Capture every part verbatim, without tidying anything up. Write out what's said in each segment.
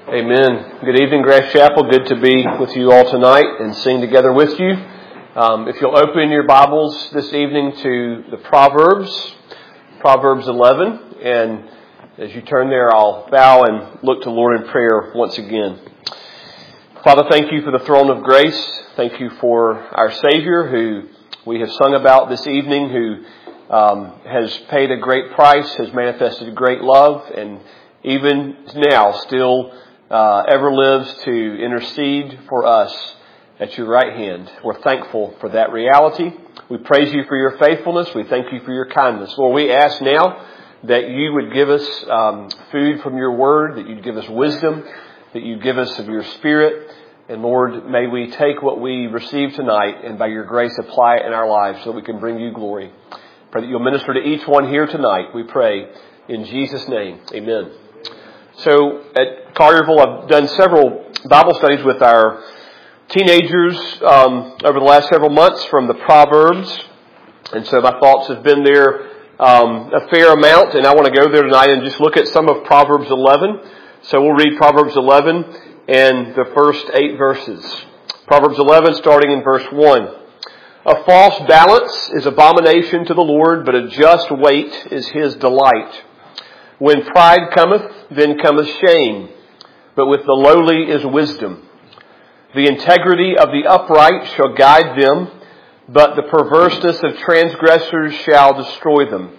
Amen. Good evening, Grace Chapel. Good to be with you all tonight and sing together with you. Um, if you'll open your Bibles this evening to the Proverbs, Proverbs eleven, and as you turn there, I'll bow and look to the Lord in prayer once again. Father, thank you for the throne of grace. Thank you for our Savior, who we have sung about this evening, who um, has paid a great price, has manifested great love, and even now still Uh, ever lives to intercede for us at your right hand. We're thankful for that reality. We praise you for your faithfulness. We thank you for your kindness. Lord, we ask now that you would give us um, food from your word, that you'd give us wisdom, that you'd give us of your spirit. And Lord, may we take what we receive tonight and by your grace apply it in our lives so that we can bring you glory. Pray that you'll minister to each one here tonight, we pray in Jesus' name. Amen. So at Collierville, I've done several Bible studies with our teenagers um, over the last several months from the Proverbs. And so my thoughts have been there um, a fair amount. And I want to go there tonight and just look at some of Proverbs eleven. So we'll read Proverbs eleven and the first eight verses. Proverbs eleven, starting in verse one. A false balance is abomination to the Lord, but a just weight is his delight. When pride cometh, then cometh shame, but with the lowly is wisdom. The integrity of the upright shall guide them, but the perverseness of transgressors shall destroy them.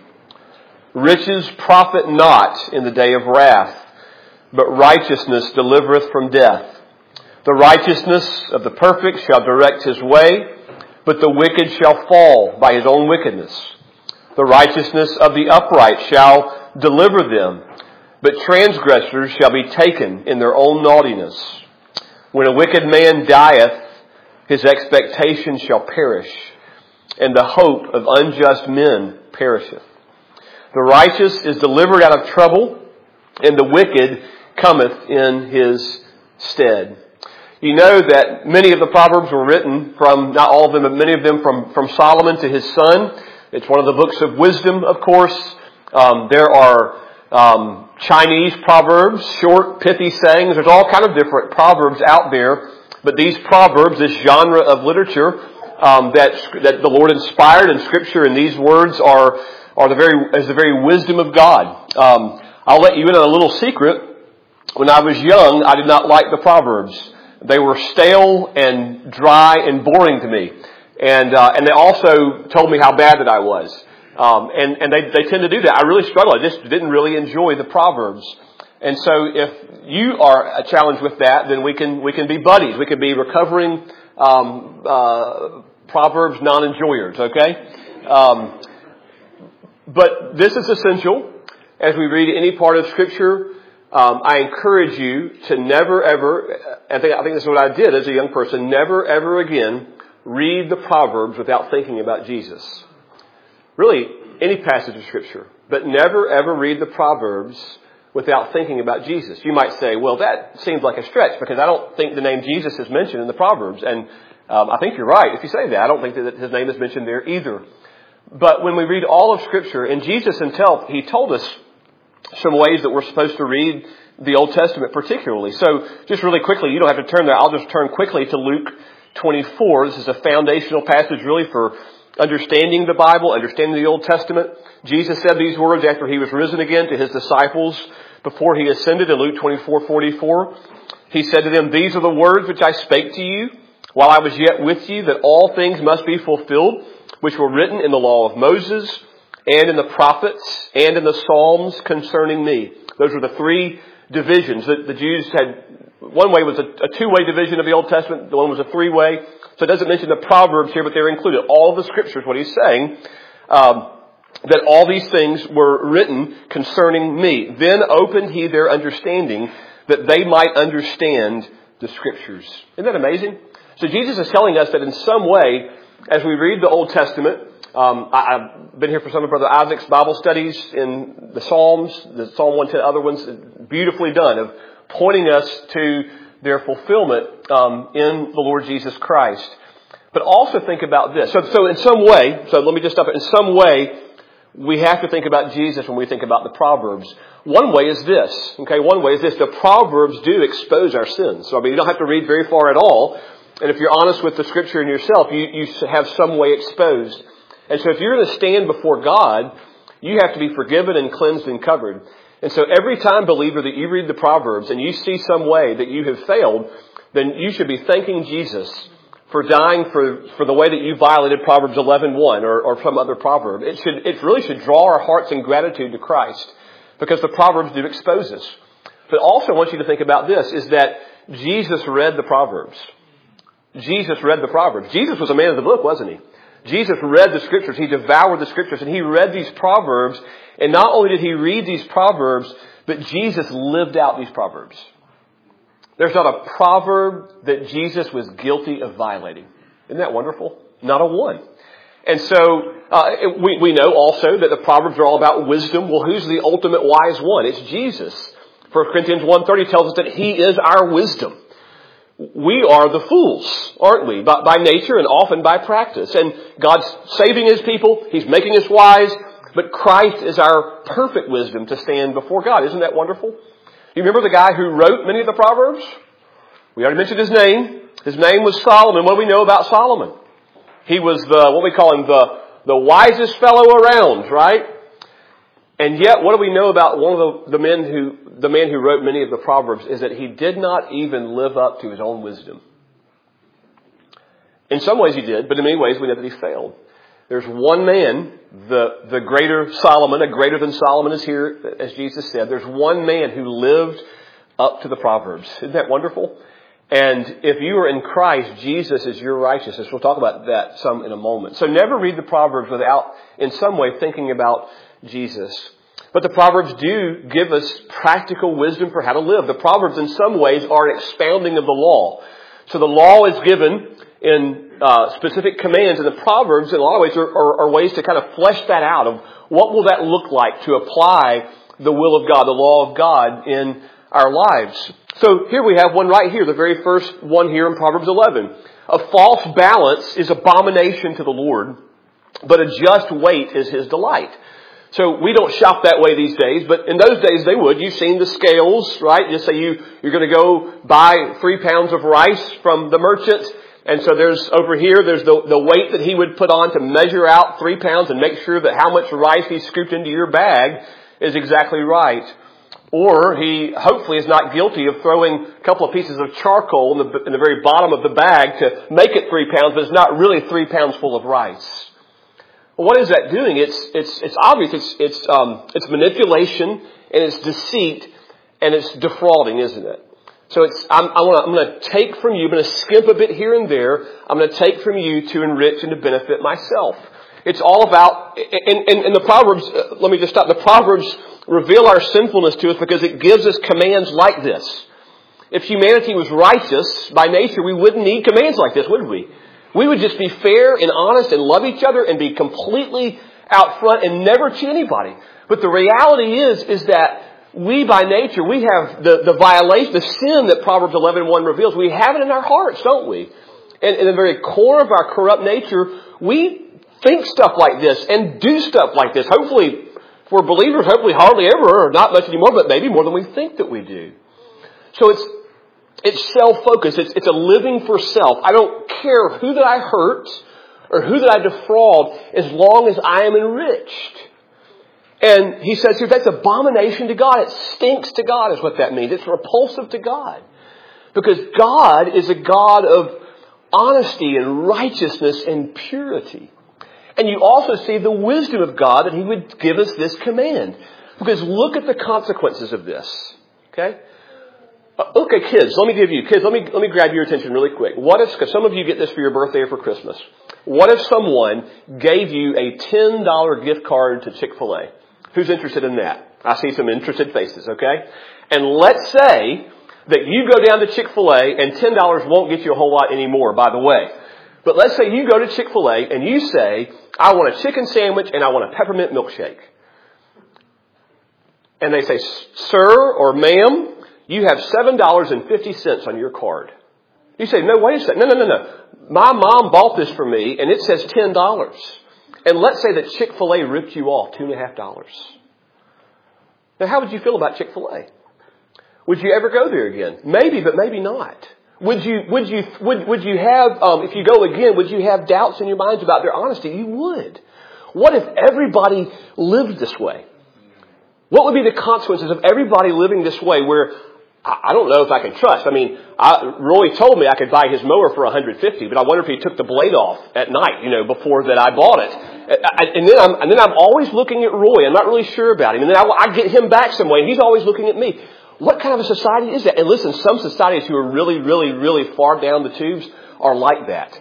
Riches profit not in the day of wrath, but righteousness delivereth from death. The righteousness of the perfect shall direct his way, but the wicked shall fall by his own wickedness. The righteousness of the upright shall deliver them, but transgressors shall be taken in their own naughtiness. When a wicked man dieth, his expectation shall perish, and the hope of unjust men perisheth. The righteous is delivered out of trouble, and the wicked cometh in his stead. You know that many of the Proverbs were written from, not all of them, but many of them from, from Solomon to his son. It's one of the books of wisdom, of course. Um, there are um, Chinese proverbs, short, pithy sayings. There's all kind of different proverbs out there. But these proverbs, this genre of literature um, that that the Lord inspired in Scripture, and these words are are the very is the very wisdom of God. Um, I'll let you in on a little secret. When I was young, I did not like the proverbs. They were stale and dry and boring to me, and uh, and they also told me how bad that I was. Um, and, and they, they tend to do that. I really struggled. I just didn't really enjoy the Proverbs. And so if you are challenged with that, then we can, we can be buddies. We can be recovering, um, uh, Proverbs non-enjoyers, okay? Um, but this is essential. As we read any part of Scripture, um, I encourage you to never ever, I think, I think this is what I did as a young person, never ever again read the Proverbs without thinking about Jesus. Really, any passage of Scripture. But never, ever read the Proverbs without thinking about Jesus. You might say, well, that seems like a stretch because I don't think the name Jesus is mentioned in the Proverbs. And um, I think you're right if you say that. I don't think that his name is mentioned there either. But when we read all of Scripture, and Jesus himself, he told us some ways that we're supposed to read the Old Testament particularly. So just really quickly, you don't have to turn there. I'll just turn quickly to Luke twenty-four. This is a foundational passage really for understanding the Bible, understanding the Old Testament. Jesus said these words after he was risen again to his disciples before he ascended in Luke twenty-four forty-four. He said to them, "These are the words which I spake to you while I was yet with you, that all things must be fulfilled, which were written in the law of Moses and in the prophets and in the Psalms concerning me." Those were the three divisions that the Jews had. One way was a, a two-way division of the Old Testament. The one was a three-way. So it doesn't mention the Proverbs here, but they're included. All of the Scriptures, what he's saying, um, that all these things were written concerning me. Then opened he their understanding that they might understand the Scriptures. Isn't that amazing? So Jesus is telling us that in some way, as we read the Old Testament, um, I, I've been here for some of Brother Isaac's Bible studies in the Psalms, the Psalm one ten, other ones, beautifully done, of pointing us to their fulfillment um, in the Lord Jesus Christ. But also think about this. So, so in some way, so let me just stop it. In some way, we have to think about Jesus when we think about the Proverbs. One way is this. Okay, one way is this. The Proverbs do expose our sins. So, I mean, you don't have to read very far at all. And if you're honest with the Scripture and yourself, you, you have some way exposed. And so if you're going to stand before God, you have to be forgiven and cleansed and covered. And so every time, believer, that you read the Proverbs and you see some way that you have failed, then you should be thanking Jesus for dying for, for the way that you violated Proverbs eleven one or, or some other proverb. It should, it really should draw our hearts in gratitude to Christ, because the Proverbs do expose us. But also I want you to think about this, is that Jesus read the Proverbs. Jesus read the Proverbs. Jesus was a man of the book, wasn't he? Jesus read the Scriptures. He devoured the Scriptures, and he read these Proverbs. And not only did he read these Proverbs, but Jesus lived out these Proverbs. There's not a proverb that Jesus was guilty of violating. Isn't that wonderful? Not a one. And so uh, we, we know also that the Proverbs are all about wisdom. Well, who's the ultimate wise one? It's Jesus. First Corinthians one thirty tells us that he is our wisdom. We are the fools, aren't we? By, by nature and often by practice. And God's saving his people. He's making us wise. But Christ is our perfect wisdom to stand before God. Isn't that wonderful? You remember the guy who wrote many of the Proverbs? We already mentioned his name. His name was Solomon. What do we know about Solomon? He was the, what we call him, the, the wisest fellow around, right? And yet, what do we know about one of the, the men who, the man who wrote many of the Proverbs is that he did not even live up to his own wisdom. In some ways he did, but in many ways we know that he failed. There's one man, the, the greater Solomon, a greater than Solomon is here, as Jesus said. There's one man who lived up to the Proverbs. Isn't that wonderful? And if you are in Christ, Jesus is your righteousness. We'll talk about that some in a moment. So never read the Proverbs without, in some way, thinking about Jesus. But the Proverbs do give us practical wisdom for how to live. The Proverbs, in some ways, are an expounding of the law. So the law is given in uh, specific commands, and the Proverbs, in a lot of ways, are, are, are ways to kind of flesh that out of what will that look like to apply the will of God, the law of God in our lives. So here we have one right here, the very first one here in Proverbs eleven. A false balance is abomination to the Lord, but a just weight is his delight. So we don't shop that way these days, but in those days they would. You've seen the scales, right? Just say you, you're going to go buy three pounds of rice from the merchant. And so there's over here, there's the, the weight that he would put on to measure out three pounds and make sure that how much rice he scooped into your bag is exactly right. Or he hopefully is not guilty of throwing a couple of pieces of charcoal in the, in the very bottom of the bag to make it three pounds, but it's not really three pounds full of rice. Well, what is that doing? It's it's it's obvious. It's it's um it's manipulation and it's deceit and it's defrauding, isn't it? So it's I'm I want I'm going to take from you. I'm going to skimp a bit here and there. I'm going to take from you to enrich and to benefit myself. It's all about and and, and the Proverbs. Uh, let me just stop. The Proverbs reveal our sinfulness to us because it gives us commands like this. If humanity was righteous by nature, we wouldn't need commands like this, would we? We would just be fair and honest and love each other and be completely out front and never cheat anybody. But the reality is, is that we by nature, we have the, the violation, the sin that Proverbs eleven one reveals. We have it in our hearts, don't we? And in the very core of our corrupt nature, we think stuff like this and do stuff like this. Hopefully, if we're believers, hopefully hardly ever or not much anymore, but maybe more than we think that we do. So it's It's self-focused. It's, it's a living for self. I don't care who that I hurt or who that I defraud as long as I am enriched. And he says here, that's abomination to God. It stinks to God is what that means. It's repulsive to God. Because God is a God of honesty and righteousness and purity. And you also see the wisdom of God that he would give us this command. Because look at the consequences of this. Okay? Okay, kids, let me give you, kids, let me, let me grab your attention really quick. What if, because some of you get this for your birthday or for Christmas. What if someone gave you a ten dollar gift card to Chick-fil-A? Who's interested in that? I see some interested faces, okay? And let's say that you go down to Chick-fil-A and ten dollars won't get you a whole lot anymore, by the way. But let's say you go to Chick-fil-A and you say, I want a chicken sandwich and I want a peppermint milkshake. And they say, sir or ma'am, you have seven dollars and fifty cents on your card. You say, no, wait a second. No, no, no, no. My mom bought this for me and it says ten dollars. And let's say that Chick-fil-A ripped you off two and a half dollars. Now, how would you feel about Chick-fil-A? Would you ever go there again? Maybe, but maybe not. Would you, would you, would, would you have, um, if you go again, would you have doubts in your minds about their honesty? You would. What if everybody lived this way? What would be the consequences of everybody living this way where I don't know if I can trust. I mean, I, Roy told me I could buy his mower for one hundred fifty dollars, but I wonder if he took the blade off at night, you know, before that I bought it. And then I'm, and then I'm always looking at Roy. I'm not really sure about him. And then I, I get him back some way, and he's always looking at me. What kind of a society is that? And listen, some societies who are really, really, really far down the tubes are like that.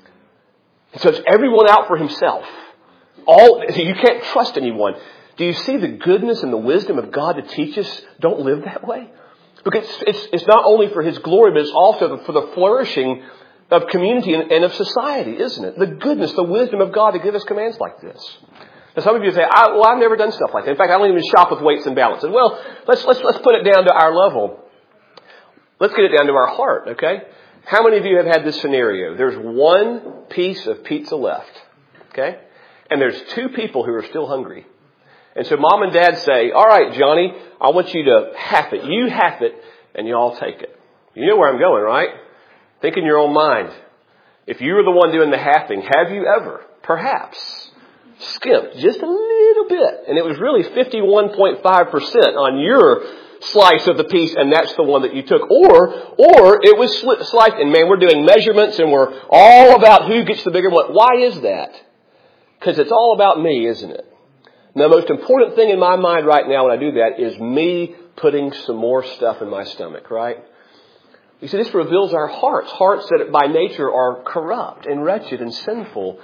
So it's everyone out for himself. All you can't trust anyone. Do you see the goodness and the wisdom of God to teach us don't live that way? Because it's, it's not only for His glory, but it's also for the flourishing of community and, and of society, isn't it? The goodness, the wisdom of God to give us commands like this. Now, some of you say, I, well, I've never done stuff like that. In fact, I don't even shop with weights and balances. Well, let's, let's, let's put it down to our level. Let's get it down to our heart, okay? How many of you have had this scenario? There's one piece of pizza left, okay? And there's two people who are still hungry. And so mom and dad say, all right, Johnny, I want you to half it. You half it, and you all take it. You know where I'm going, right? Think in your own mind. If you were the one doing the halving, have you ever, perhaps, skimped just a little bit? And it was really fifty-one point five percent on your slice of the piece, and that's the one that you took. Or, or it was sliced, and man, we're doing measurements, and we're all about who gets the bigger one. Why is that? Because it's all about me, isn't it? And the most important thing in my mind right now when I do that is me putting some more stuff in my stomach, right? You see, this reveals our hearts. Hearts that by nature are corrupt and wretched and sinful.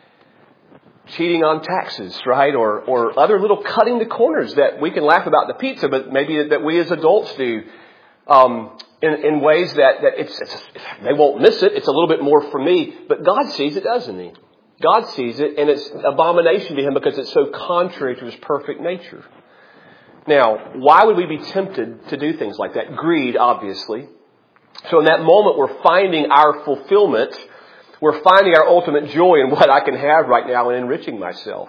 Cheating on taxes, right? Or, or other little cutting the corners that we can laugh about the pizza, but maybe that we as adults do um, in, in ways that, that it's, it's, they won't miss it. It's a little bit more for me. But God sees it, doesn't He? God sees it, and it's abomination to Him because it's so contrary to His perfect nature. Now, why would we be tempted to do things like that? Greed, obviously. So in that moment, we're finding our fulfillment. We're finding our ultimate joy in what I can have right now and enriching myself.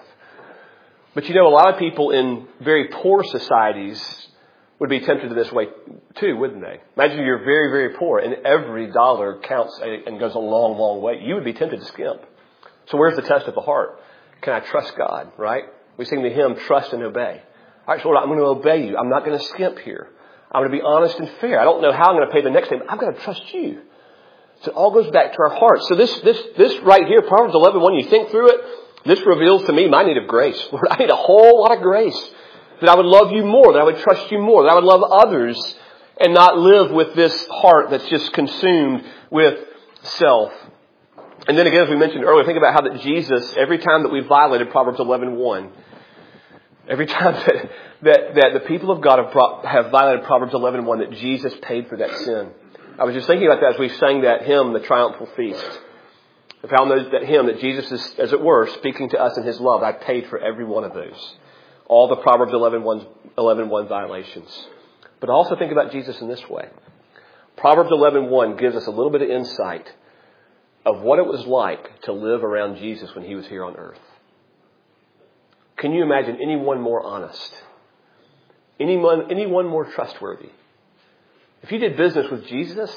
But you know, a lot of people in very poor societies would be tempted to this way too, wouldn't they? Imagine you're very, very poor, and every dollar counts and goes a long, long way. You would be tempted to skimp. So where's the test of the heart? Can I trust God, right? We sing the hymn, Trust and Obey. All right, so Lord, I'm going to obey you. I'm not going to skimp here. I'm going to be honest and fair. I don't know how I'm going to pay the next thing, but I've got to trust you. So it all goes back to our hearts. So this, this, this right here, Proverbs eleven, when you think through it, this reveals to me my need of grace. Lord, I need a whole lot of grace. That I would love you more, that I would trust you more, that I would love others and not live with this heart that's just consumed with self. And then again, as we mentioned earlier, think about how that Jesus, every time that we violated Proverbs eleven one, every time that, that, that the people of God have, brought, have violated Proverbs eleven one, that Jesus paid for that sin. I was just thinking about that as we sang that hymn, The Triumphal Feast. I found those, that hymn that Jesus is, as it were, speaking to us in His love. I paid for every one of those. All the Proverbs eleven one violations. But also think about Jesus in this way. Proverbs eleven one gives us a little bit of insight of what it was like to live around Jesus when He was here on earth. Can you imagine anyone more honest? Anyone, anyone more trustworthy? If you did business with Jesus,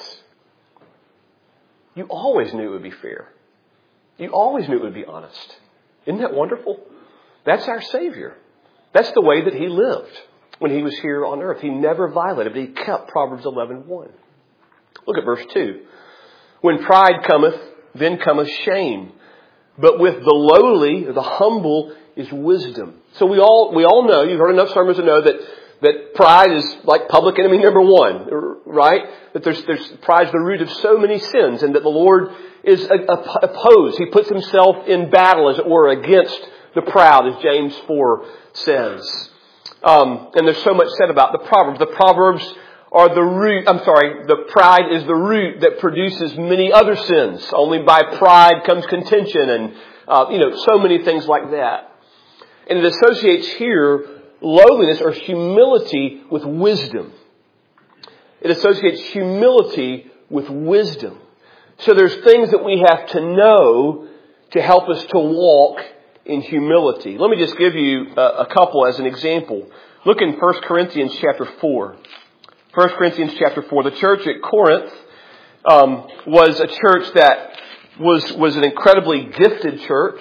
you always knew it would be fair. You always knew it would be honest. Isn't that wonderful? That's our Savior. That's the way that He lived when He was here on earth. He never violated, but He kept Proverbs eleven one. Look at verse two. When pride cometh, then cometh shame. But with the lowly, the humble, is wisdom. So we all we all know, you've heard enough sermons to know that, that pride is like public enemy number one, right? That there's, there's pride is the root of so many sins, and that the Lord is opposed. He puts Himself in battle, as it were, against the proud, as James four says. Um, and there's so much said about the Proverbs. The Proverbs are the root, I'm sorry, the pride is the root that produces many other sins. Only by pride comes contention and, uh, you know, so many things like that. And it associates here lowliness or humility with wisdom. It associates humility with wisdom. So there's things that we have to know to help us to walk in humility. Let me just give you a, a couple as an example. Look in First Corinthians chapter four. First Corinthians chapter four. The church at Corinth um, was a church that was, was an incredibly gifted church,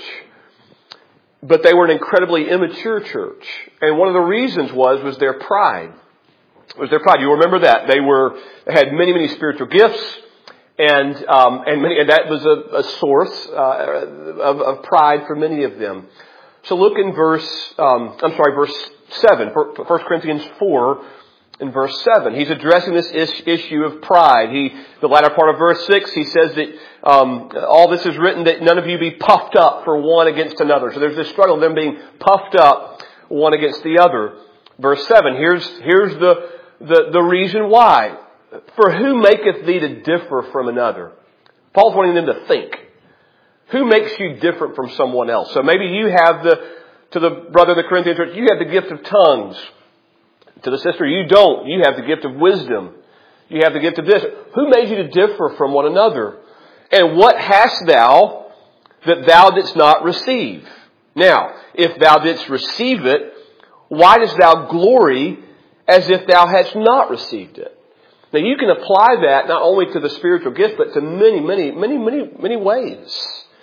but they were an incredibly immature church. And one of the reasons was, was their pride. Was their pride. You remember that. They were, they had many, many spiritual gifts. And, um, and many, and that was a, a source, uh, of, of pride for many of them. So look in verse, um, I'm sorry, verse seven, First Corinthians four, in verse seven. He's addressing this is, issue of pride. He, the latter part of verse six, he says that, um, all this is written that none of you be puffed up for one against another. So there's this struggle of them being puffed up one against the other. Verse seven, here's, here's the, the, the reason why. For who maketh thee to differ from another? Paul's wanting them to think. Who makes you different from someone else? So maybe you have the, to the brother of the Corinthian church, you have the gift of tongues. To the sister, you don't. You have the gift of wisdom. You have the gift of this. Who made you to differ from one another? And what hast thou that thou didst not receive? Now, if thou didst receive it, why dost thou glory as if thou hadst not received it? Now you can apply that not only to the spiritual gift, but to many, many, many, many, many ways.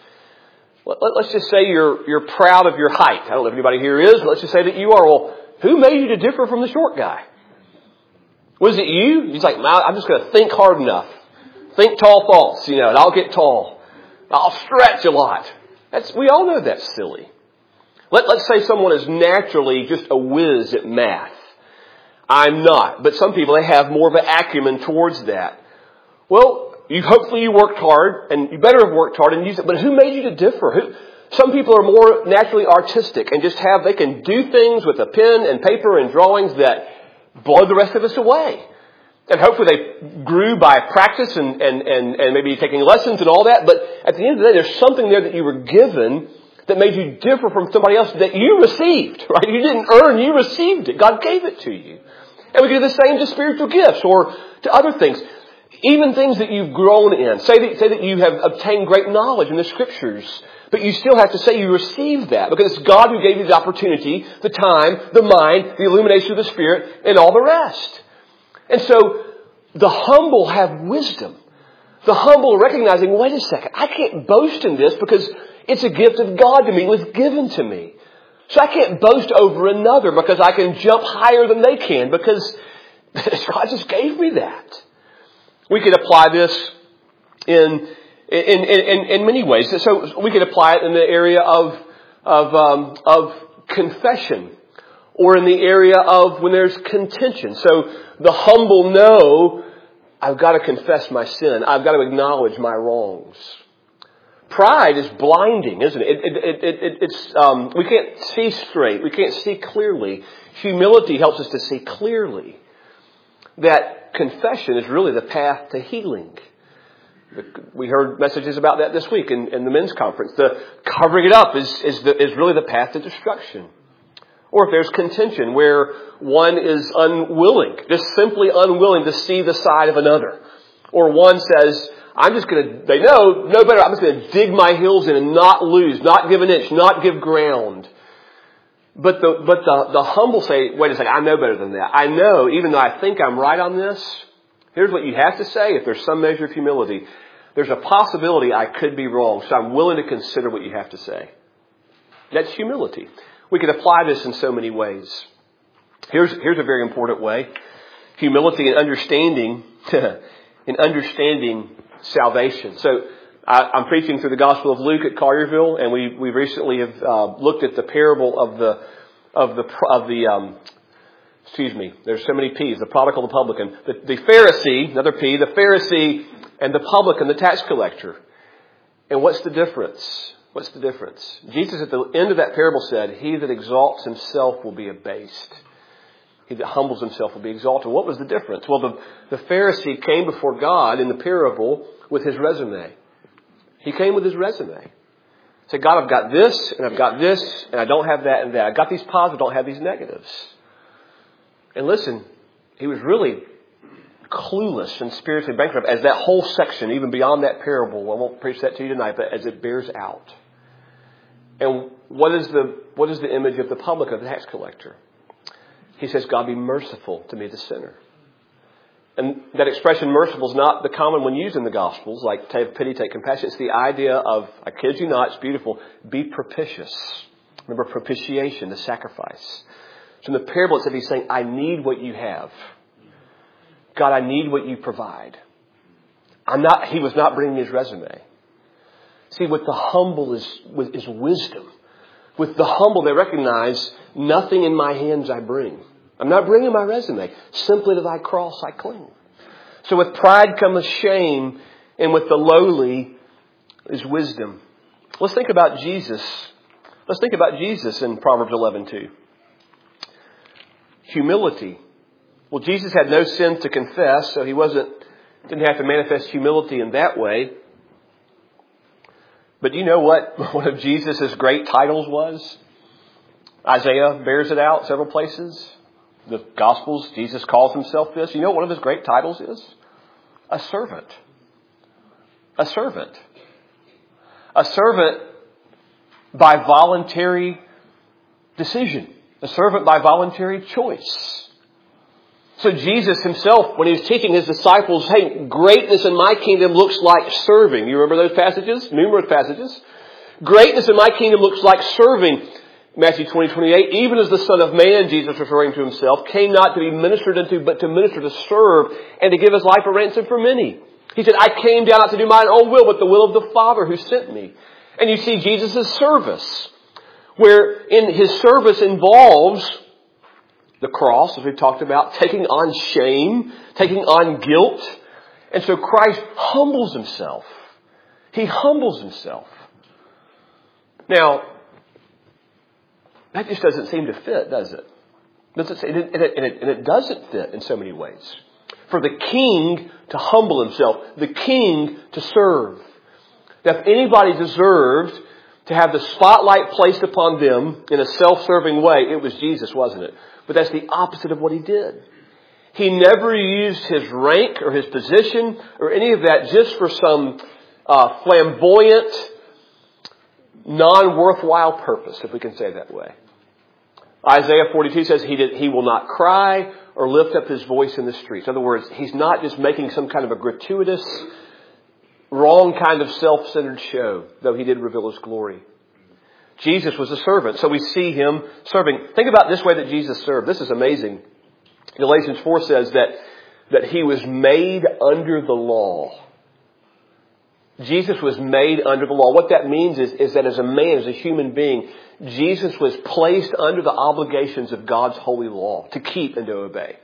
Let's just say you're you're proud of your height. I don't know if anybody here is, but let's just say that you are. Well, who made you to differ from the short guy? Was it you? He's like, I'm just going to think hard enough. Think tall thoughts, you know, and I'll get tall. I'll stretch a lot. That's we all know that's silly. Let, let's say someone is naturally just a whiz at math. I'm not. But some people, they have more of an acumen towards that. Well, you hopefully you worked hard, and you better have worked hard and used it. But who made you to differ? Who, some people are more naturally artistic and just have, they can do things with a pen and paper and drawings that blow the rest of us away. And hopefully they grew by practice and, and, and, and maybe taking lessons and all that. But at the end of the day, there's something there that you were given that made you differ from somebody else that you received, right? You didn't earn, you received it. God gave it to you. And we can do the same to spiritual gifts or to other things. Even things that you've grown in. Say that, say that you have obtained great knowledge in the Scriptures, but you still have to say you received that because it's God who gave you the opportunity, the time, the mind, the illumination of the Spirit, and all the rest. And so the humble have wisdom. The humble are recognizing, wait a second, I can't boast in this because it's a gift of God to me. It was given to me. So I can't boast over another because I can jump higher than they can because God just gave me that. We could apply this in in, in, in many ways. So we could apply it in the area of of um, of confession, or in the area of when there's contention. So the humble know, I've got to confess my sin. I've got to acknowledge my wrongs. Pride is blinding, isn't it? It, it, it, it it's um, we can't see straight. We can't see clearly. Humility helps us to see clearly that confession is really the path to healing. We heard messages about that this week in, in the men's conference. The covering it up is is, the, is really the path to destruction. Or if there's contention where one is unwilling, just simply unwilling to see the side of another, or one says, I'm just going to, they know, no better, I'm just going to dig my heels in and not lose, not give an inch, not give ground. But the but the, the humble say, wait a second, I know better than that. I know, even though I think I'm right on this, here's what you have to say if there's some measure of humility. There's a possibility I could be wrong, so I'm willing to consider what you have to say. That's humility. We could apply this in so many ways. Here's here's a very important way. Humility and understanding, in understanding salvation. So I, I'm preaching through the Gospel of Luke at Collierville, and we we recently have uh, looked at the parable of the of the of the um, excuse me. There's so many P's. The prodigal, the publican, the, the Pharisee, another P, the Pharisee, and the publican, the tax collector. And what's the difference? What's the difference? Jesus at the end of that parable said, "He that exalts himself will be abased. He that humbles himself will be exalted." What was the difference? Well, the, the Pharisee came before God in the parable with his resume. He came with his resume. He said, God, I've got this, and I've got this, and I don't have that and that. I've got these positives, I don't have these negatives. And listen, he was really clueless and spiritually bankrupt, as that whole section, even beyond that parable, I won't preach that to you tonight, but as it bears out. And what is the what is the image of the publican, the tax collector? He says, God, be merciful to me, the sinner. And that expression, merciful, is not the common one used in the Gospels, like take pity, take compassion. It's the idea of, I kid you not, it's beautiful, be propitious. Remember propitiation, the sacrifice. So in the parable, it's that he's saying, I need what you have. God, I need what you provide. I'm not. He was not bringing his resume. See, with the humble is, is wisdom. With the humble, they recognize nothing in my hands I bring. I'm not bringing my resume. Simply to thy cross I cling. So with pride comes shame, and with the lowly is wisdom. Let's think about Jesus. Let's think about Jesus in Proverbs eleven two. Humility. Well, Jesus had no sin to confess, so he wasn't didn't have to manifest humility in that way. But do you know what one of Jesus' great titles was? Isaiah bears it out several places. The Gospels, Jesus calls himself this. You know what one of his great titles is? A servant. A servant. A servant by voluntary decision. A servant by voluntary choice. So Jesus himself, when he was teaching his disciples, hey, greatness in my kingdom looks like serving. You remember those passages? Numerous passages. Greatness in my kingdom looks like serving. Matthew twenty, twenty-eight, even as the Son of Man, Jesus referring to himself, came not to be ministered unto, but to minister, to serve, and to give his life a ransom for many. He said, I came down not to do mine own will, but the will of the Father who sent me. And you see Jesus' service, where in his service involves the cross, as we've talked about, taking on shame, taking on guilt. And so Christ humbles himself. He humbles himself. Now, that just doesn't seem to fit, does it? Does it, and, it, and, it, and it doesn't fit in so many ways. For the king to humble himself, the king to serve. Now, if anybody deserved to have the spotlight placed upon them in a self-serving way, it was Jesus, wasn't it? But that's the opposite of what he did. He never used his rank or his position or any of that just for some uh, flamboyant, non-worthwhile purpose, if we can say it that way. Isaiah forty-two says he did, he will not cry or lift up his voice in the streets. In other words, he's not just making some kind of a gratuitous, wrong kind of self-centered show, though he did reveal his glory. Jesus was a servant, so we see him serving. Think about this way that Jesus served. This is amazing. Galatians four says that, that he was made under the law. Jesus was made under the law. What that means is, is that as a man, as a human being, Jesus was placed under the obligations of God's holy law to keep and to obey.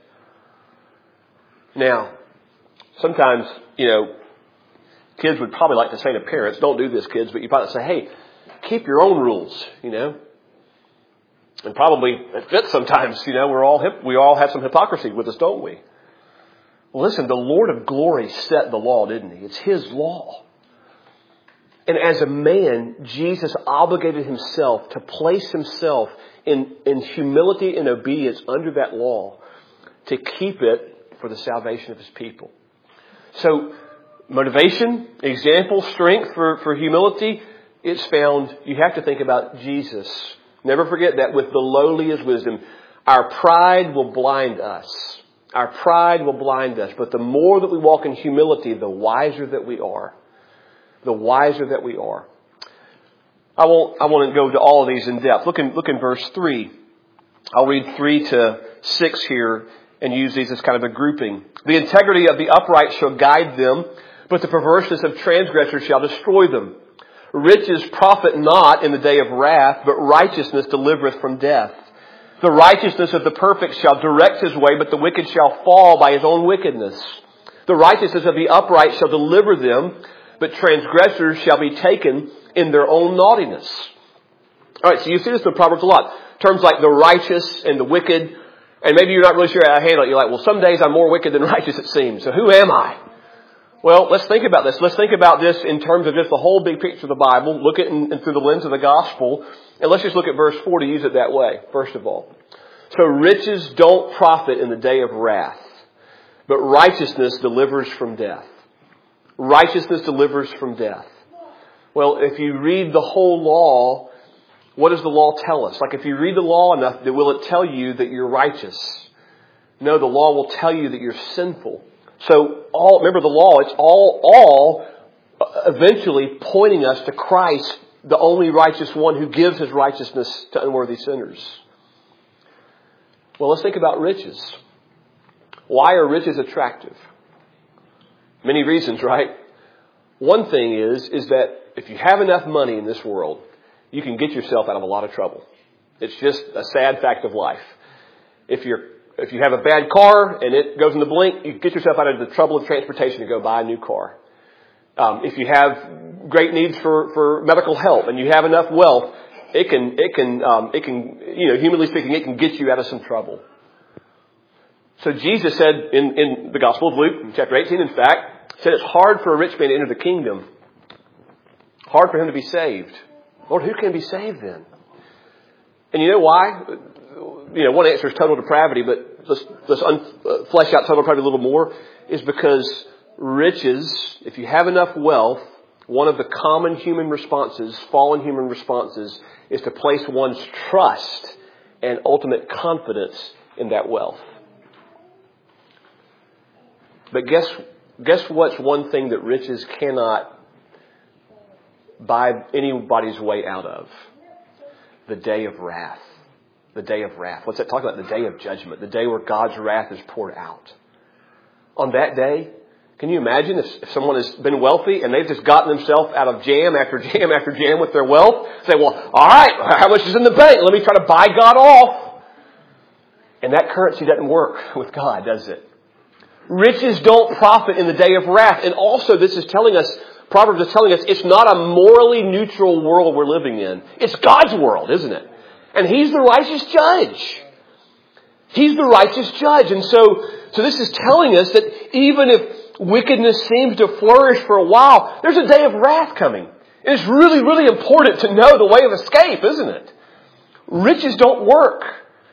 Now, sometimes, you know, kids would probably like to say to parents, don't do this, kids, but you probably say, hey, keep your own rules, you know. And probably it fits sometimes, you know, we're all hip, we all have some hypocrisy with us, don't we? Well, listen, the Lord of glory set the law, didn't he? It's his law. And as a man, Jesus obligated himself to place himself in, in humility and obedience under that law to keep it for the salvation of his people. So, motivation, example, strength for, for humility, it's found, you have to think about Jesus. Never forget that with the lowly is wisdom. Our pride will blind us. Our pride will blind us. But the more that we walk in humility, the wiser that we are. The wiser that we are. I won't, I won't go to all of these in depth. Look in, look in verse three. I'll read three to six here and use these as kind of a grouping. The integrity of the upright shall guide them, but the perverseness of transgressors shall destroy them. Riches profit not in the day of wrath, but righteousness delivereth from death. The righteousness of the perfect shall direct his way, but the wicked shall fall by his own wickedness. The righteousness of the upright shall deliver them, but transgressors shall be taken in their own naughtiness. All right, so you see this in Proverbs a lot. Terms like the righteous and the wicked. And maybe you're not really sure how to handle it. You're like, well, some days I'm more wicked than righteous, it seems. So who am I? Well, let's think about this. Let's think about this in terms of just the whole big picture of the Bible. Look at it in, in through the lens of the gospel. And let's just look at verse four to use it that way, first of all. So riches don't profit in the day of wrath, but righteousness delivers from death. Righteousness delivers from death. Well, if you read the whole law, what does the law tell us? Like if you read the law enough, will it tell you that you're righteous? No, the law will tell you that you're sinful. So all, remember the law, it's all, all eventually pointing us to Christ, the only righteous one who gives his righteousness to unworthy sinners. Well, let's think about riches. Why are riches attractive? Many reasons, right? One thing is, is that if you have enough money in this world, you can get yourself out of a lot of trouble. It's just a sad fact of life. If you're, if you have a bad car and it goes in the blink, you get yourself out of the trouble of transportation to go buy a new car. Um, if you have great needs for, for medical help and you have enough wealth, it can, it can, um, it can, you know, humanly speaking, it can get you out of some trouble. So Jesus said in, in the Gospel of Luke, chapter eighteen, in fact, said it's hard for a rich man to enter the kingdom. Hard for him to be saved. Lord, who can be saved then? And you know why? You know, one answer is total depravity, but let's, let's un, uh, flesh out total depravity a little more, is because riches, if you have enough wealth, one of the common human responses, fallen human responses, is to place one's trust and ultimate confidence in that wealth. But guess, guess what's one thing that riches cannot buy anybody's way out of? The day of wrath. The day of wrath. What's that talking about? The day of judgment. The day where God's wrath is poured out. On that day, can you imagine if, if someone has been wealthy and they've just gotten themselves out of jam after jam after jam with their wealth? Say, well, all right, how much is in the bank? Let me try to buy God off. And that currency doesn't work with God, does it? Riches don't profit in the day of wrath. And also this is telling us, Proverbs is telling us, it's not a morally neutral world we're living in. It's God's world, isn't it? And He's the righteous judge. He's the righteous judge. And so, so this is telling us that even if wickedness seems to flourish for a while, there's a day of wrath coming. And it's really, really important to know the way of escape, isn't it? Riches don't work.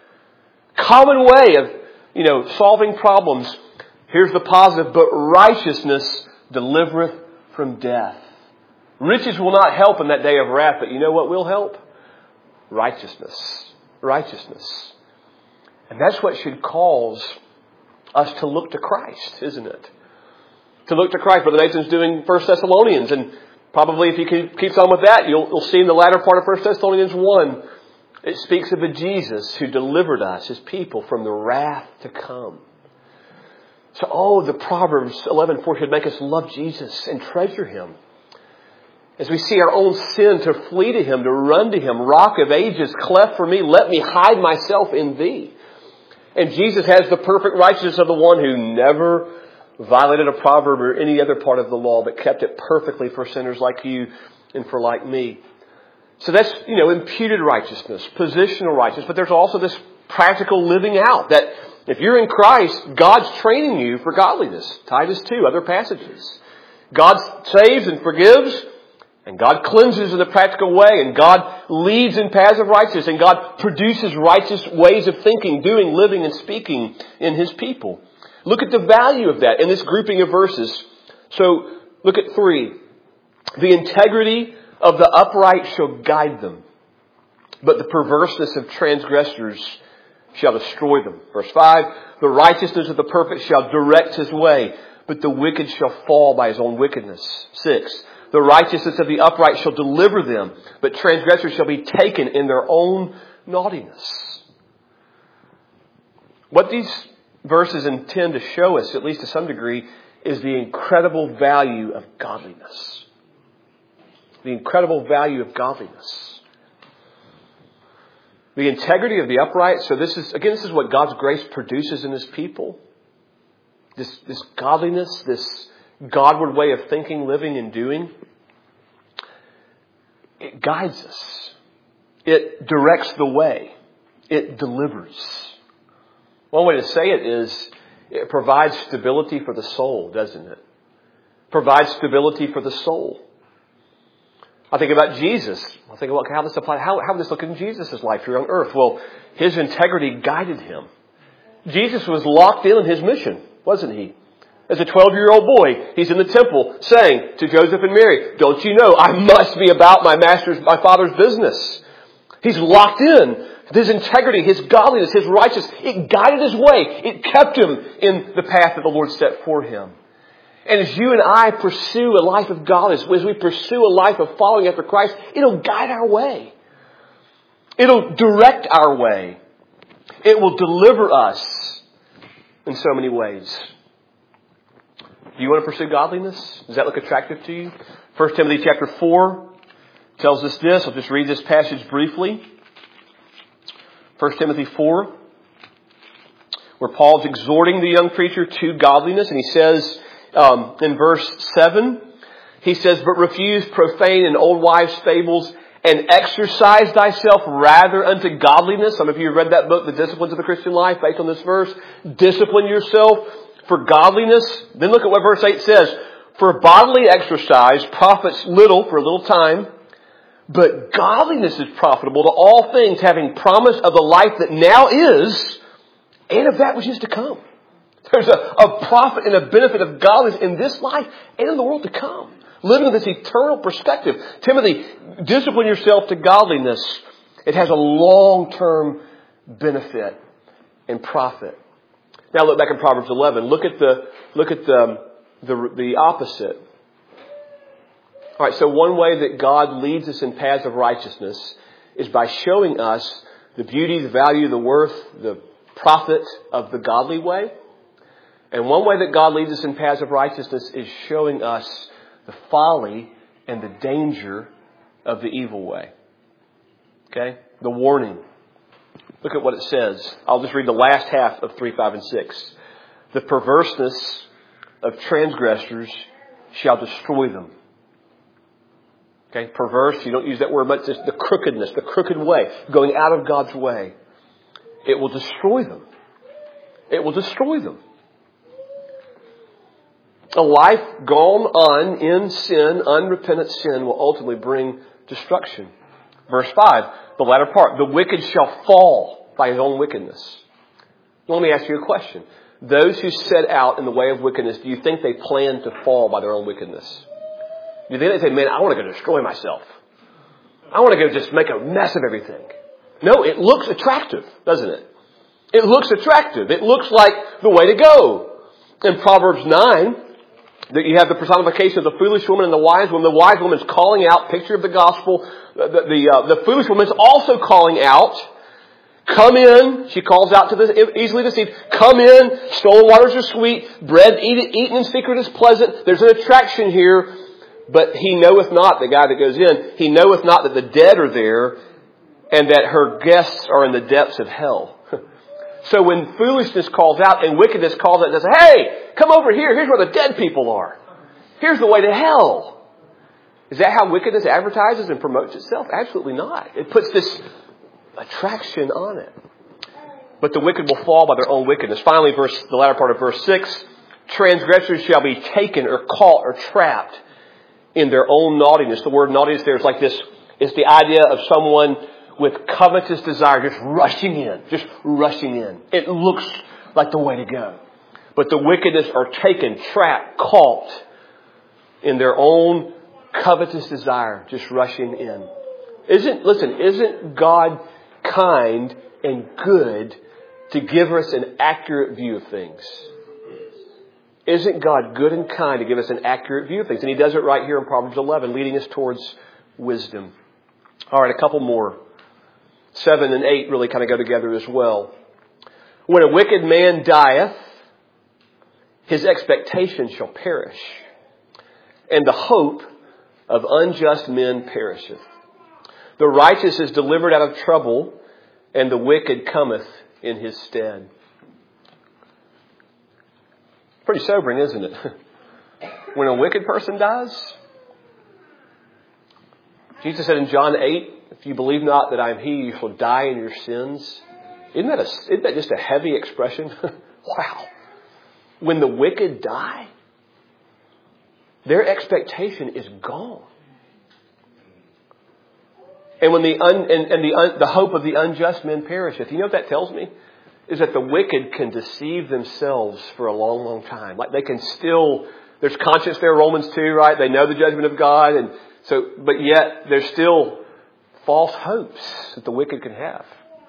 Common way of, you know, solving problems. Here's the positive, but righteousness delivereth from death. Riches will not help in that day of wrath, but you know what will help? Righteousness. Righteousness. And that's what should cause us to look to Christ, isn't it? To look to Christ. Brother Nathan's doing First Thessalonians, and probably if he keeps on with that, you'll, you'll see in the latter part of First Thessalonians one, it speaks of a Jesus who delivered us, His people, from the wrath to come. So, oh, the Proverbs eleven four should make us love Jesus and treasure Him. As we see our own sin, to flee to Him, to run to Him. Rock of ages, cleft for me, let me hide myself in Thee. And Jesus has the perfect righteousness of the one who never violated a proverb or any other part of the law, but kept it perfectly for sinners like you and for like me. So that's, you know, imputed righteousness, positional righteousness. But there's also this practical living out that if you're in Christ, God's training you for godliness. Titus two, other passages. God saves and forgives, and God cleanses in a practical way, and God leads in paths of righteousness, and God produces righteous ways of thinking, doing, living, and speaking in His people. Look at the value of that in this grouping of verses. So, look at three. The integrity of the upright shall guide them, but the perverseness of transgressors shall destroy them. Verse five, the righteousness of the perfect shall direct his way, but the wicked shall fall by his own wickedness. Six, the righteousness of the upright shall deliver them, but transgressors shall be taken in their own naughtiness. What these verses intend to show us, at least to some degree, is the incredible value of godliness. The incredible value of godliness. The integrity of the upright. So this is, again, this is what God's grace produces in His people. This, this godliness, this Godward way of thinking, living, and doing. It guides us. It directs the way. It delivers. One way to say it is, it provides stability for the soul, doesn't it? Provides stability for the soul. I think about Jesus. I think about how this applies. How, how would this look in Jesus' life here on earth? Well, His integrity guided Him. Jesus was locked in on His mission, wasn't He? As a twelve-year-old boy, He's in the temple saying to Joseph and Mary, "Don't you know I must be about my master's, my Father's business?" He's locked in. His integrity, His godliness, His righteousness, it guided his way. It kept him in the path that the Lord set for him. And as you and I pursue a life of godliness, as we pursue a life of following after Christ, it'll guide our way. It'll direct our way. It will deliver us in so many ways. Do you want to pursue godliness? Does that look attractive to you? First Timothy chapter four tells us this. I'll just read this passage briefly. First Timothy four, where Paul's exhorting the young preacher to godliness. And he says um, in verse seven, he says, "But refuse profane and old wives' fables, and exercise thyself rather unto godliness." Some of you have read that book, The Disciplines of the Christian Life, based on this verse. Discipline yourself for godliness. Then look at what verse eight says. "For bodily exercise profits little for a little time, but godliness is profitable to all things, having promise of the life that now is, and of that which is to come." There's a, a profit and a benefit of godliness in this life and in the world to come. Living in this eternal perspective. Timothy, discipline yourself to godliness. It has a long-term benefit and profit. Now look back in Proverbs eleven. Look at the look at the the, the opposite. All right, so one way that God leads us in paths of righteousness is by showing us the beauty, the value, the worth, the profit of the godly way. And one way that God leads us in paths of righteousness is showing us the folly and the danger of the evil way. Okay? The warning. Look at what it says. I'll just read the last half of three, five, and six. "The perverseness of transgressors shall destroy them." Okay, perverse, you don't use that word much. It's the crookedness, the crooked way, going out of God's way. It will destroy them. It will destroy them. A life gone on in sin, unrepentant sin, will ultimately bring destruction. Verse five, the latter part, "The wicked shall fall by his own wickedness." Let me ask you a question. Those who set out in the way of wickedness, do you think they plan to fall by their own wickedness? Do you think they say, "Man, I want to go destroy myself. I want to go just make a mess of everything"? No, it looks attractive, doesn't it? It looks attractive. It looks like the way to go. In Proverbs nine, that you have the personification of the foolish woman and the wise woman. The wise woman is calling out, picture of the gospel. The, the, uh, the foolish woman is also calling out, "Come in." She calls out to the easily deceived. "Come in. Stolen waters are sweet. Bread eat, eaten in secret is pleasant." There's an attraction here. "But he knoweth not," the guy that goes in, "he knoweth not that the dead are there, and that her guests are in the depths of hell." So when foolishness calls out and wickedness calls out and says, "Hey, come over here. Here's where the dead people are. Here's the way to hell." Is that how wickedness advertises and promotes itself? Absolutely not. It puts this attraction on it. But the wicked will fall by their own wickedness. Finally, verse the latter part of verse six, "Transgressors shall be taken or caught or trapped in their own naughtiness." The word naughtiness there is like this. It's the idea of someone with covetous desire just rushing in, just rushing in. It looks like the way to go. But the wickedness are taken, trapped, caught in their own covetous desire, just rushing in. Isn't, listen, isn't God kind and good to give us an accurate view of things? Isn't God good and kind to give us an accurate view of things? And He does it right here in Proverbs eleven, leading us towards wisdom. All right, a couple more. Seven and eight really kind of go together as well. "When a wicked man dieth, his expectation shall perish, and the hope of unjust men perisheth. The righteous is delivered out of trouble, and the wicked cometh in his stead." Pretty sobering, isn't it? When a wicked person dies, Jesus said in John eight, "If you believe not that I am He, you shall die in your sins." Isn't that, a, isn't that just a heavy expression? Wow. When the wicked die, their expectation is gone. And when the un, and, and the un, the hope of the unjust men perisheth. You know what that tells me? Is that the wicked can deceive themselves for a long, long time. Like they can still, there's conscience there, Romans two, right? They know the judgment of God, and so, but yet they're still false hopes that the wicked can have.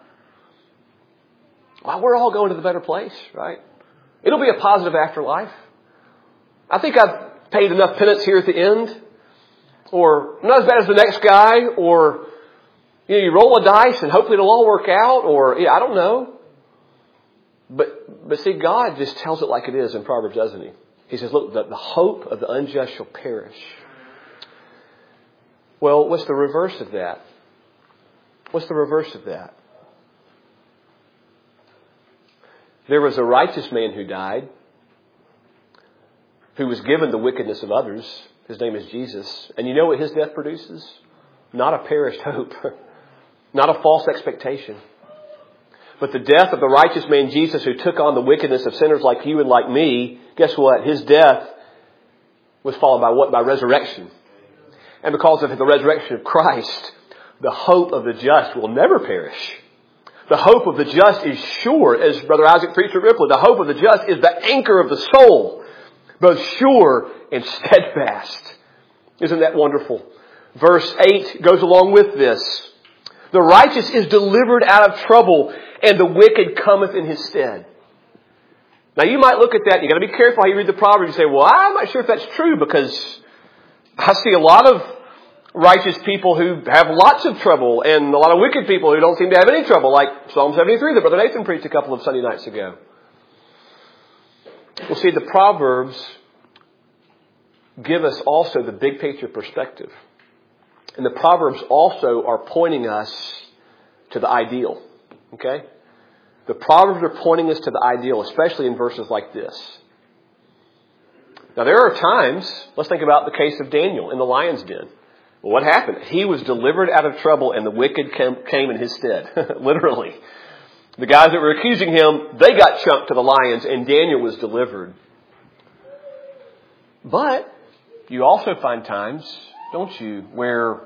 Well, we're all going to the better place, right? It'll be a positive afterlife. I think I've paid enough penance here at the end. Or not as bad as the next guy. Or you know, you roll a dice and hopefully it'll all work out. Or yeah, I don't know. But but see, God just tells it like it is in Proverbs, doesn't he? He says, look, the, the hope of the unjust shall perish. Well, what's the reverse of that? What's the reverse of that? There was a righteous man who died, who was given the wickedness of others. His name is Jesus. And you know what his death produces? Not a perished hope. Not a false expectation. But the death of the righteous man Jesus, who took on the wickedness of sinners like you and like me, guess what? His death was followed by what? By resurrection. And because of the resurrection of Christ, the hope of the just will never perish. The hope of the just is sure, as Brother Isaac preached at Ripley. The hope of the just is the anchor of the soul, both sure and steadfast. Isn't that wonderful? Verse eight goes along with this. The righteous is delivered out of trouble, and the wicked cometh in his stead. Now you might look at that, and you've got to be careful how you read the Proverbs. You say, well, I'm not sure if that's true, because I see a lot of righteous people who have lots of trouble and a lot of wicked people who don't seem to have any trouble, like Psalm seventy-three that Brother Nathan preached a couple of Sunday nights ago. Well, see, the Proverbs give us also the big picture perspective. And the Proverbs also are pointing us to the ideal. Okay? The Proverbs are pointing us to the ideal, especially in verses like this. Now, there are times, let's think about the case of Daniel in the lion's den. Well, what happened? He was delivered out of trouble and the wicked came in his stead. Literally. The guys that were accusing him, they got chunked to the lions and Daniel was delivered. But you also find times, don't you, where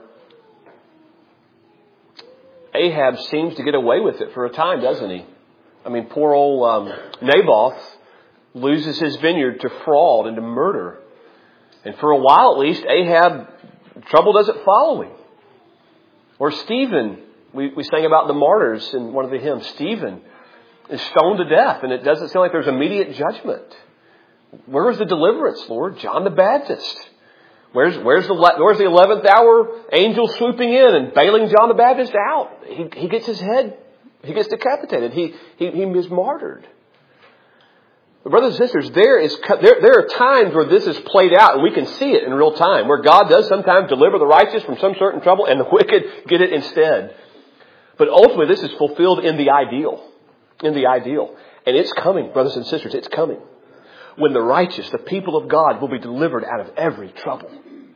Ahab seems to get away with it for a time, doesn't he? I mean, poor old um, Naboth loses his vineyard to fraud and to murder. And for a while at least, Ahab, trouble doesn't follow him. Or Stephen, we, we sang about the martyrs in one of the hymns. Stephen is stoned to death, and it doesn't seem like there's immediate judgment. Where is the deliverance, Lord? John the Baptist. Where's, where's the, where's the eleventh hour angel swooping in and bailing John the Baptist out? He, he gets his head, he gets decapitated. He, he, he is martyred. But brothers and sisters, there is, there, there are times where this is played out and we can see it in real time, where God does sometimes deliver the righteous from some certain trouble and the wicked get it instead. But ultimately this is fulfilled in the ideal. In the ideal. And it's coming, brothers and sisters, it's coming. When the righteous, the people of God, will be delivered out of every trouble.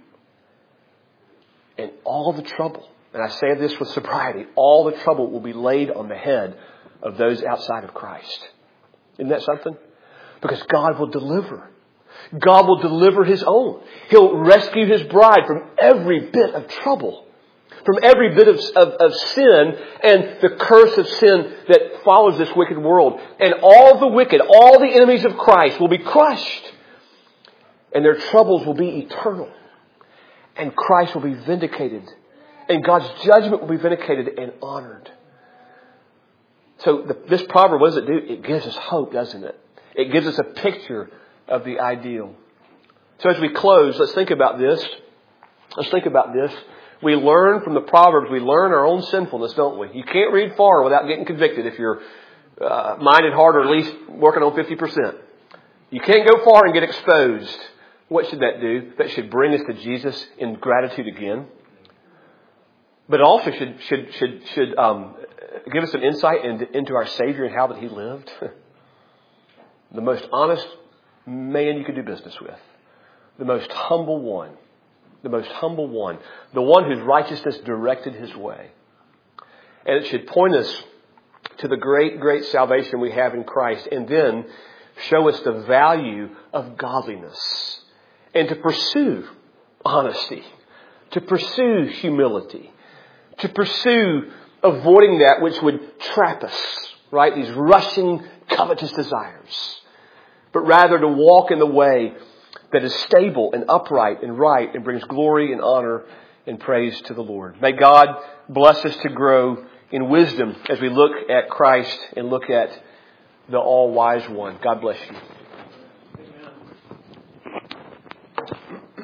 And all the trouble, and I say this with sobriety, all the trouble will be laid on the head of those outside of Christ. Isn't that something? Because God will deliver. God will deliver His own. He'll rescue His bride from every bit of trouble. From every bit of, of, of sin and the curse of sin that follows this wicked world. And all the wicked, all the enemies of Christ will be crushed. And their troubles will be eternal. And Christ will be vindicated. And God's judgment will be vindicated and honored. So the, this proverb, what does it do? It gives us hope, doesn't it? It gives us a picture of the ideal. So as we close, let's think about this. Let's think about this. We learn from the Proverbs, we learn our own sinfulness, don't we? You can't read far without getting convicted if you're uh, minded hard or at least working on fifty percent. You can't go far and get exposed. What should that do? That should bring us to Jesus in gratitude again. But it also should should should should um, give us an insight into, into our Savior and how that He lived. The most honest man you could do business with. The most humble one. The most humble one. The one whose righteousness directed His way. And it should point us to the great, great salvation we have in Christ. And then show us the value of godliness. And to pursue honesty. To pursue humility. To pursue avoiding that which would trap us. Right? These rushing, covetous desires. But rather to walk in the way that is stable and upright and right and brings glory and honor and praise to the Lord. May God bless us to grow in wisdom as we look at Christ and look at the all-wise one. God bless you.